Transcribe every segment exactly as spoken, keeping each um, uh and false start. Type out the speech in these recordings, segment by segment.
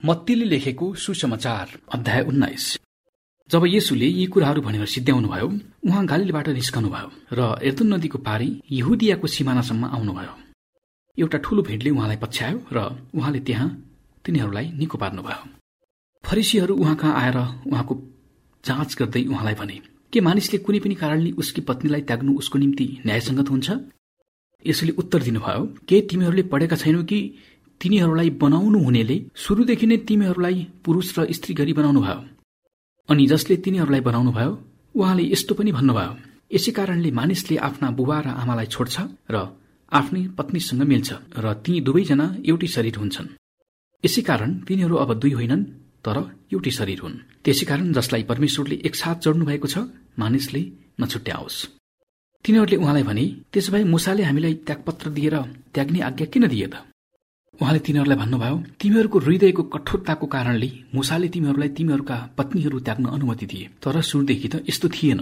मत्तीले लेखेको सुसमाचार अध्याय उन्नाइस। जब येशूले यी कुराहरू भनेर सिद्ध्याउनुभयो, उहाँ गालीलबाट निस्कनुभयो र एर्दन नदीको पारी यहुदियाको सिमानासम्म आउनुभयो। एउटा ठूलो भिडले उहाँलाई पछ्यायो र उहाँले त्यहाँ तिनीहरूलाई निको पार्नुभयो। फरिसीहरू उहाँ कहाँ आएर उहाँको जाँच गर्दै उहाँलाई भने, के मानिसले कुनै पनि कारणले उसकी पत्नीलाई त्याग्नु उसको निम्ति न्यायसङ्गत हुन्छ? यसैले उत्तर दिनुभयो, के तिमीहरूले पढेका छैनौ कि तिनीहरूलाई बनाउनु हुनेले सुरुदेखि नै तिमीहरूलाई पुरुष र स्त्री गरी बनाउनु भयो, अनि जसले तिनीहरूलाई बनाउनु भयो उहाँले यस्तो पनि भन्नुभयो, यसै कारणले मानिसले आफ्ना बुबा र आमालाई छोड्छ र आफ्नै पत्नीसँग मिल्छ र ती दुवैजना एउटै शरीर हुन्छन्। यसै कारण तिनीहरू अब दुई होइनन् तर एउटै शरीर हुन्। त्यसै कारण जसलाई परमेश्वरले एकसाथ जोड्नु भएको छ मानिसले नछुट्याओस्। तिनीहरूले उहाँलाई भने, त्यसोभए मूसाले हामीलाई त्यागपत्र दिएर त्याग्ने आज्ञा किन दिए त? उहाँले तिनीहरूलाई भन्नुभयो, तिमीहरूको हृदयको कठोरताको कारणले मूसाले तिमीहरूलाई तिमीहरूका पत्नीहरू त्याग्न अनुमति दिए, तर सुरुदेखि त यस्तो थिएन।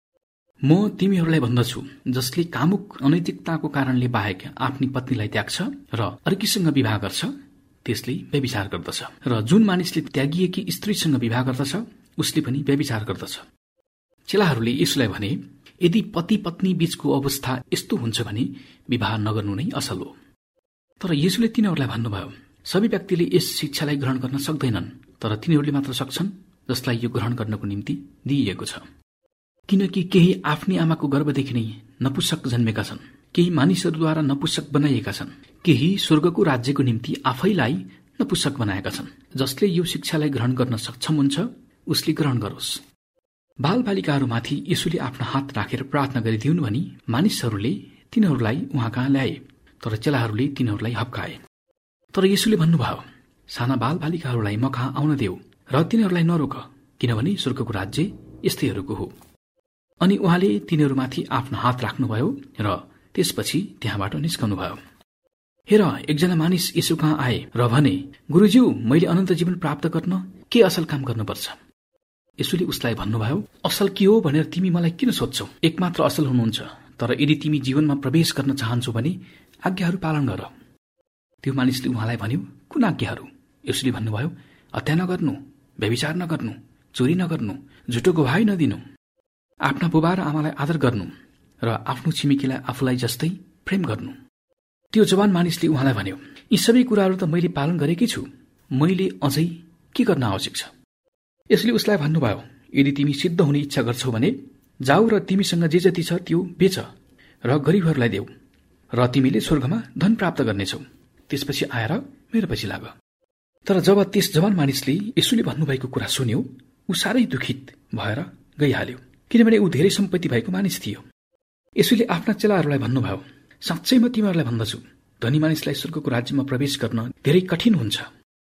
म तिमीहरूलाई भन्दछु, जसले कामुक अनैतिकताको कारणले बाहेक आफ्नी पत्नीलाई त्याग्छ र अर्कीसँग विवाह गर्छ त्यसले व्यभिचार गर्दछ, र जुन मानिसले त्यागिएकी स्त्रीसँग विवाह गर्दछ उसले पनि व्यभिचार गर्दछ। चेलाहरूले यसलाई भने, यदि पति पत्नी बीचको अवस्था यस्तो हुन्छ भने विवाह नगर्नु नै असल हो। तर येशूले तिनीहरूलाई भन्नुभयो, सबै व्यक्तिले यस शिक्षालाई ग्रहण गर्न सक्दैनन्, तर तिनीहरूले मात्र सक्छन् जसलाई यो ग्रहण गर्नको निम्ति दिइएको छ। किनकि केही आफ्नी आमाको गर्भदेखि नै नपुंसक जन्मेका छन्, केही मानिसहरूद्वारा नपुंसक बनाइएका छन्, केही स्वर्गको राज्यको निम्ति आफैलाई नपुंसक बनाएका छन्। जसले यो शिक्षालाई ग्रहण गर्न सक्षम हुन्छ उसले ग्रहण गरोस्। बालबालिकाहरूमाथि येशूले आफ्नो हात राखेर प्रार्थना गरिदिउन् भनी मानिसहरूले तिनीहरूलाई उहाँ कहाँ ल्याए, तर चेलाहरूले तिनीहरूलाई हप्काए। तर येशूले भन्नुभयो, साना बालबालिकाहरूलाई म कहाँ आउन देऊ र तिनीहरूलाई नरोक, किनभने स्वर्गको राज्य यस्तैहरूको हो। अनि उहाँले तिनीहरूमाथि आफ्नो हात राख्नुभयो र त्यसपछि त्यहाँबाट निस्कनुभयो। हेर, एकजना मानिस येशू कहाँ आए र भने, गुरुज्यू, मैले अनन्त जीवन प्राप्त गर्न के असल काम गर्नुपर्छ? येशूले उसलाई भन्नुभयो, असल के हो भनेर तिमी मलाई किन सोध्छौ? एकमात्र असल हुनुहुन्छ, तर यदि तिमी जीवनमा प्रवेश गर्न चाहन्छौ भने आज्ञाहरू पालन गर। त्यो मानिसले उहाँलाई भन्यो, कुन आज्ञाहरू? यसले भन्नुभयो, हत्या नगर्नु, व्यभिचार नगर्नु, चोरी नगर्नु, झुटो गवाही नदिनु, आफ्ना बुबा र आमालाई आदर गर्नु र आफ्नो छिमेकीलाई आफूलाई जस्तै प्रेम गर्नु। त्यो जवान मानिसले उहाँलाई भन्यो, यी सबै कुराहरू त मैले पालन गरेकै छु, मैले अझै के गर्न आवश्यक छ? यसले उसलाई भन्नुभयो, यदि तिमी सिद्ध हुने इच्छा गर्छौ भने जाऊ र तिमीसँग जे जति छ त्यो बेच र गरिबहरूलाई देऊ र तिमीले स्वर्गमा धन प्राप्त गर्नेछौ। त्यसपछि आएर मेरो पछि लाग। तर जब त्यस जवान मानिसले येशूले भन्नुभएको कुरा सुन्यो, ऊ साह्रै दुखित भएर गइहाल्यो, किनभने ऊ धेरै सम्पत्ति भएको मानिस थियो। येशूले आफ्ना चेलाहरूलाई भन्नुभयो, साँच्चै म तिमीहरूलाई भन्दछु, धनी मानिसलाई स्वर्गको राज्यमा प्रवेश गर्न धेरै कठिन हुन्छ।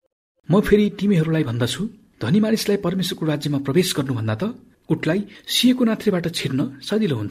म फेरि तिमीहरूलाई भन्दछु, धनी मानिसलाई परमेश्वरको राज्यमा प्रवेश गर्नुभन्दा त उठलाई सिएको नाथ्रीबाट छिर्न सजिलो हुन्छ।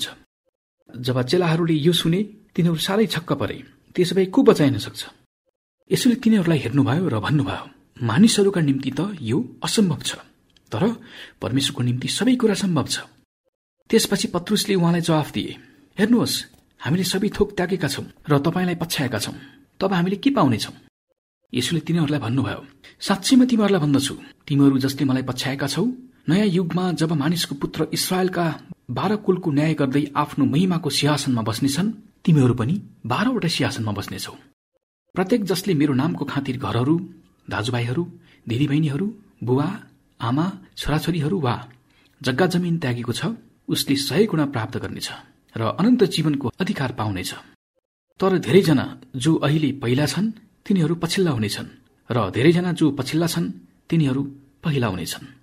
जब चेलाहरूले यो सुने तिनीहरू साह्रै छक्क परे। त्यसो भए को बचाइन सक्छ? यसैले तिनीहरूलाई हेर्नुभयो र भन्नुभयो, मानिसहरूका निम्ति त यो असम्भव छ, तर परमेश्वरको निम्ति सबै कुरा सम्भव छ। त्यसपछि पत्रुसले उहाँलाई जवाफ दिए, हेर्नुहोस्, हामीले सबै थोक त्यागेका छौं र तपाईलाई पछ्याएका छौं, तब हामीले के पाउनेछौं? यसैले तिनीहरूलाई भन्नुभयो, साँच्चै म तिमीहरूलाई भन्दछु, तिमीहरू जसले मलाई पछ्याएका छौ, नयाँ युगमा जब मानिसको पुत्र इस्राएलका बाह्र कुलको न्याय गर्दै आफ्नो महिमाको सिंहासनमा बस्नेछन्, तिमीहरू पनि बाह्रवटा सिंहासनमा बस्नेछौ। प्रत्येक जसले मेरो नामको खातिर घरहरू, दाजुभाइहरू, दिदीबहिनीहरू, बुवा, आमा, छोराछोरीहरू वा जग्गा जमिन त्यागेको छ, उसले सय गुणा प्राप्त गर्नेछ र अनन्त जीवनको अधिकार पाउनेछ। तर धेरैजना जो अहिले पहिला छन् तिनीहरू पछिल्ला हुनेछन् र धेरैजना जो पछिल्ला छन् तिनीहरू पहिला हुनेछन्।